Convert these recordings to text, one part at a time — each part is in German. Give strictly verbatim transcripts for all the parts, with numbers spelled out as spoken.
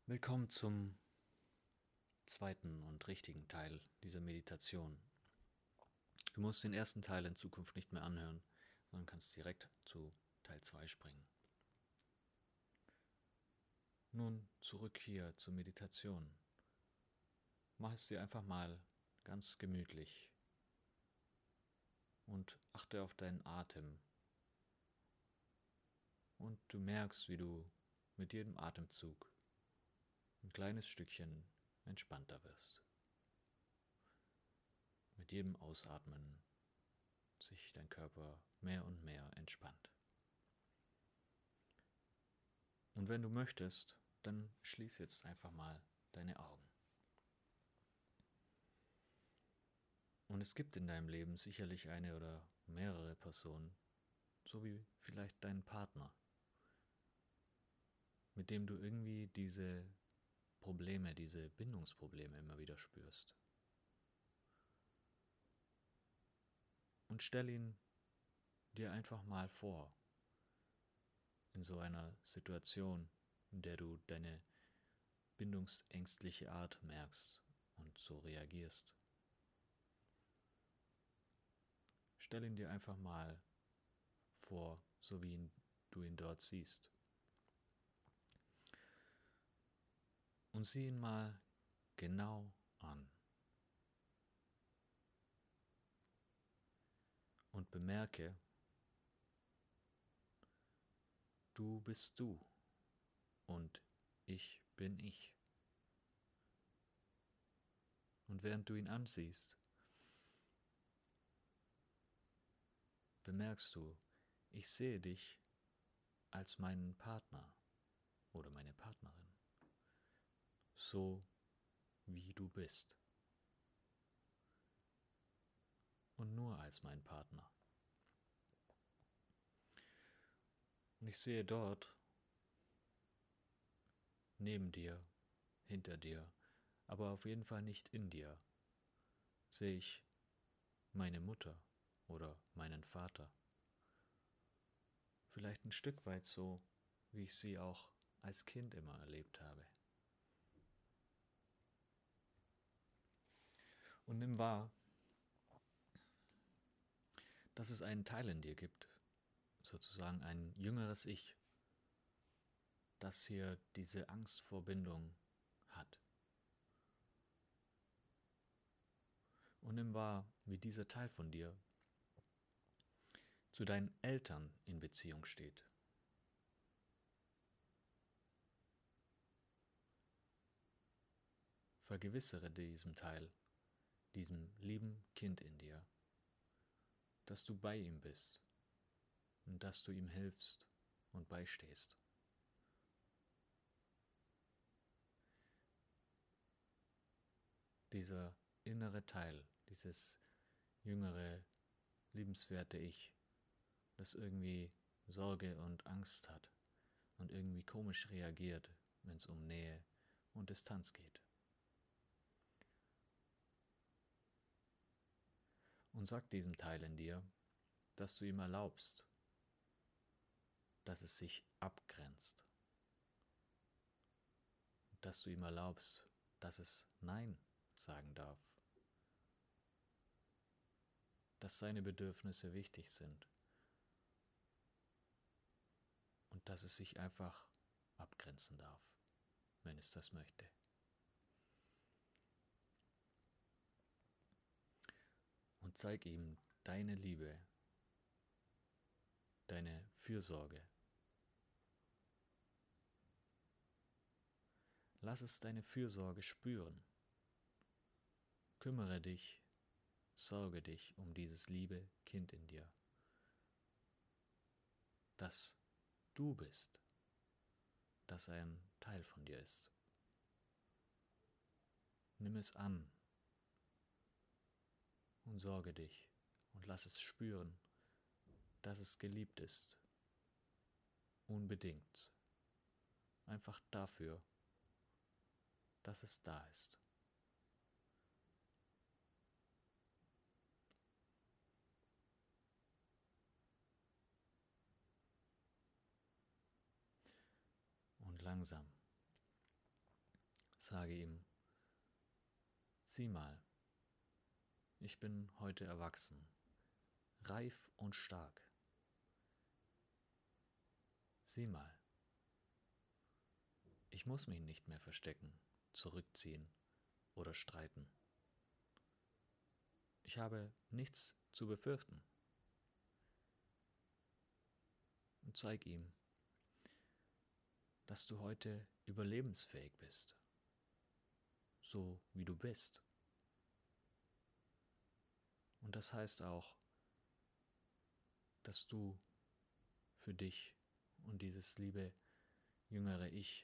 Willkommen zum zweiten und richtigen Teil dieser Meditation. Du musst den ersten Teil in Zukunft nicht mehr anhören, sondern kannst direkt zu Teil zwei springen. Nun zurück hier zur Meditation. Mach es dir einfach mal ganz gemütlich und achte auf deinen Atem. Und du merkst, wie du mit jedem Atemzug ein kleines Stückchen entspannter wirst. Mit jedem Ausatmen sich dein Körper mehr und mehr entspannt. Und wenn du möchtest, dann schließ jetzt einfach mal deine Augen. Und es gibt in deinem Leben sicherlich eine oder mehrere Personen, so wie vielleicht deinen Partner, mit dem du irgendwie diese Probleme, diese Bindungsprobleme immer wieder spürst. Und stell ihn dir einfach mal vor, in so einer Situation, in der du deine bindungsängstliche Art merkst und so reagierst. Stell ihn dir einfach mal vor, so wie ihn, du ihn dort siehst. Und sieh ihn mal genau an. Und bemerke, du bist du und ich bin ich. Und während du ihn ansiehst, bemerkst du, ich sehe dich als meinen Partner oder meine Partnerin, so wie du bist. Und nur als meinen Partner. Und ich sehe dort, neben dir, hinter dir, aber auf jeden Fall nicht in dir, sehe ich meine Mutter oder meinen Vater. Vielleicht ein Stück weit so, wie ich sie auch als Kind immer erlebt habe. Und nimm wahr, dass es einen Teil in dir gibt, sozusagen ein jüngeres Ich, das hier diese Angst vor Bindung hat. Und nimm wahr, wie dieser Teil von dir zu deinen Eltern in Beziehung steht. Vergewissere diesem Teil, diesem lieben Kind in dir, dass du bei ihm bist und dass du ihm hilfst und beistehst. Dieser innere Teil, dieses jüngere, liebenswerte Ich, das irgendwie Sorge und Angst hat und irgendwie komisch reagiert, wenn es um Nähe und Distanz geht. Und sag diesem Teil in dir, dass du ihm erlaubst, dass es sich abgrenzt. Dass du ihm erlaubst, dass es Nein sagen darf. Dass seine Bedürfnisse wichtig sind. Und dass es sich einfach abgrenzen darf, wenn es das möchte. Und zeig ihm deine Liebe, deine Fürsorge. Lass es deine Fürsorge spüren. Kümmere dich, sorge dich um dieses liebe Kind in dir, das du bist, das ein Teil von dir ist. Nimm es an und sorge dich und lass es spüren, dass es geliebt ist, unbedingt, einfach dafür, dass es da ist. Und langsam Sage ihm, sieh mal, ich bin heute erwachsen, reif und stark. Sieh mal, ich muss mich nicht mehr verstecken, zurückziehen oder streiten. Ich habe nichts zu befürchten. Und zeig ihm, dass du heute überlebensfähig bist, so wie du bist. Und das heißt auch, dass du für dich und dieses liebe jüngere Ich,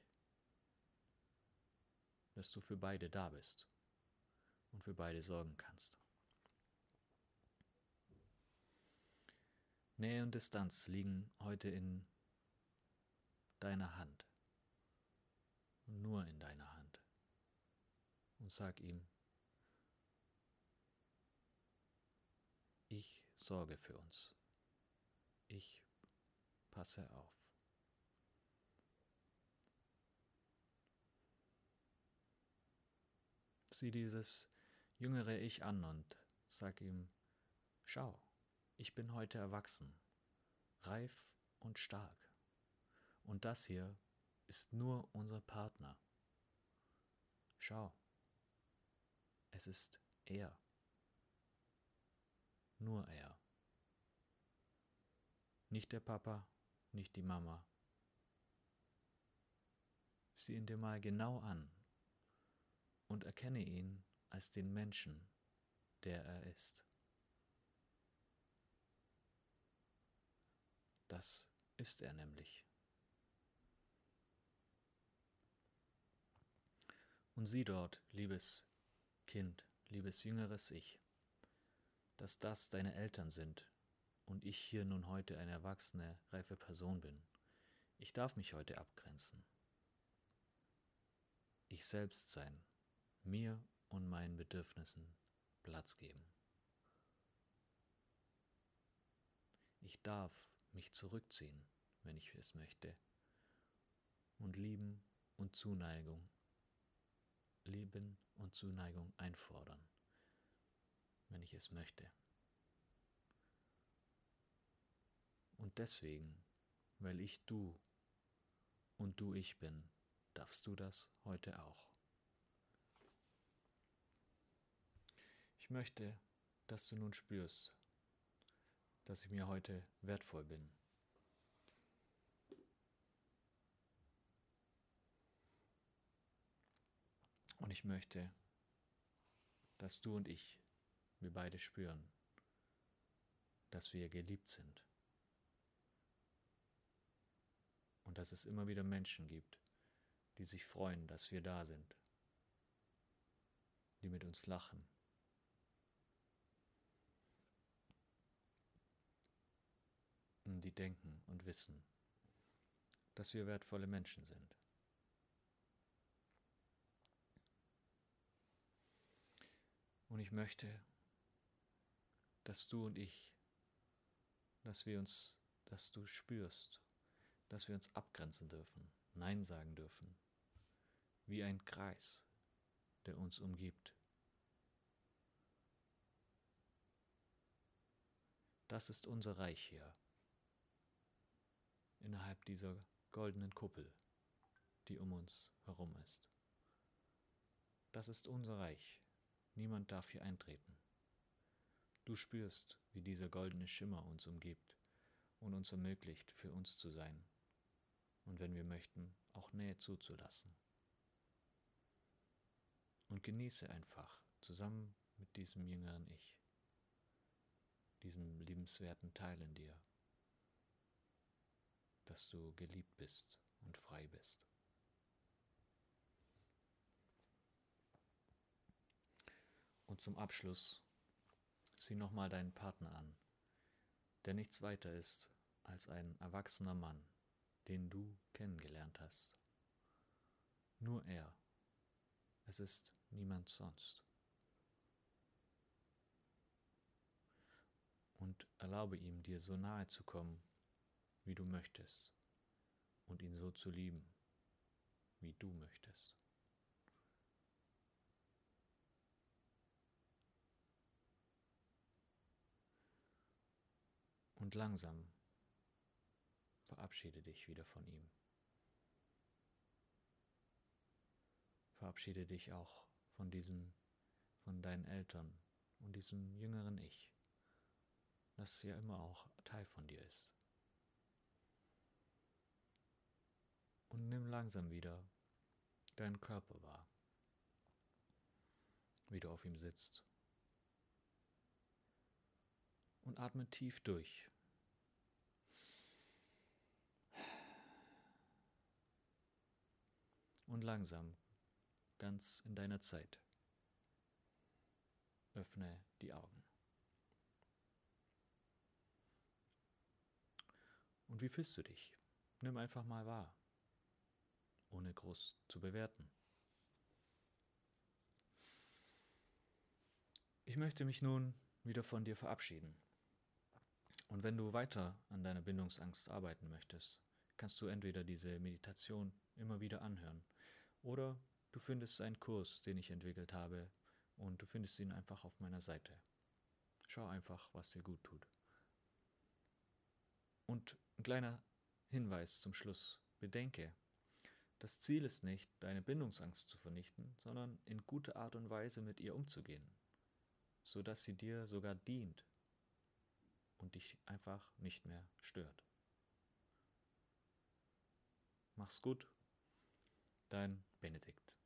dass du für beide da bist und für beide sorgen kannst. Nähe und Distanz liegen heute in deiner Hand, nur in deiner Hand. Und sag ihm, ich sorge für uns, ich passe auf. Sieh dieses jüngere Ich an und sag ihm, schau, ich bin heute erwachsen, reif und stark. Und das hier ist nur unser Partner. Schau, es ist er, nur er. Nicht der Papa, nicht die Mama. Sieh ihn dir mal genau an und erkenne ihn als den Menschen, der er ist. Das ist er nämlich. Und sieh dort, liebes Kind, liebes jüngeres Ich, dass das deine Eltern sind und ich hier nun heute eine erwachsene, reife Person bin. Ich darf mich heute abgrenzen. Ich selbst sein, mir und meinen Bedürfnissen Platz geben. Ich darf mich zurückziehen, wenn ich es möchte, und lieben und Zuneigung, Lieben und Zuneigung einfordern, wenn ich es möchte. Und deswegen, weil ich du und du ich bin, darfst du das heute auch. Ich möchte, dass du nun spürst, dass ich mir heute wertvoll bin. Und ich möchte, dass du und ich, wir beide spüren, dass wir geliebt sind. Und dass es immer wieder Menschen gibt, die sich freuen, dass wir da sind, die mit uns lachen, und die denken und wissen, dass wir wertvolle Menschen sind. Und ich möchte, dass du und ich, dass wir uns, dass du spürst, dass wir uns abgrenzen dürfen, Nein sagen dürfen, wie ein Kreis, der uns umgibt. Das ist unser Reich hier, innerhalb dieser goldenen Kuppel, die um uns herum ist. Das ist unser Reich, niemand darf hier eintreten. Du spürst, wie dieser goldene Schimmer uns umgibt und uns ermöglicht, für uns zu sein und wenn wir möchten, auch Nähe zuzulassen. Und genieße einfach zusammen mit diesem jüngeren Ich, diesem liebenswerten Teil in dir, dass du geliebt bist und frei bist. Und zum Abschluss sieh nochmal deinen Partner an, der nichts weiter ist als ein erwachsener Mann, den du kennengelernt hast. Nur er. Es ist niemand sonst. Und erlaube ihm, dir so nahe zu kommen, wie du möchtest, und ihn so zu lieben, wie du möchtest. Und langsam verabschiede dich wieder von ihm. Verabschiede dich auch von diesem, von deinen Eltern und diesem jüngeren Ich, das ja immer auch Teil von dir ist. Und nimm langsam wieder deinen Körper wahr, wie du auf ihm sitzt. Und atme tief durch. Und langsam, ganz in deiner Zeit, öffne die Augen. Und wie fühlst du dich? Nimm einfach mal wahr, ohne groß zu bewerten. Ich möchte mich nun wieder von dir verabschieden. Und wenn du weiter an deiner Bindungsangst arbeiten möchtest, kannst du entweder diese Meditation immer wieder anhören oder du findest einen Kurs, den ich entwickelt habe, und du findest ihn einfach auf meiner Seite. Schau einfach, was dir gut tut. Und ein kleiner Hinweis zum Schluss. Bedenke, das Ziel ist nicht, deine Bindungsangst zu vernichten, sondern in guter Art und Weise mit ihr umzugehen, sodass sie dir sogar dient und dich einfach nicht mehr stört. Mach's gut, dein Benedikt.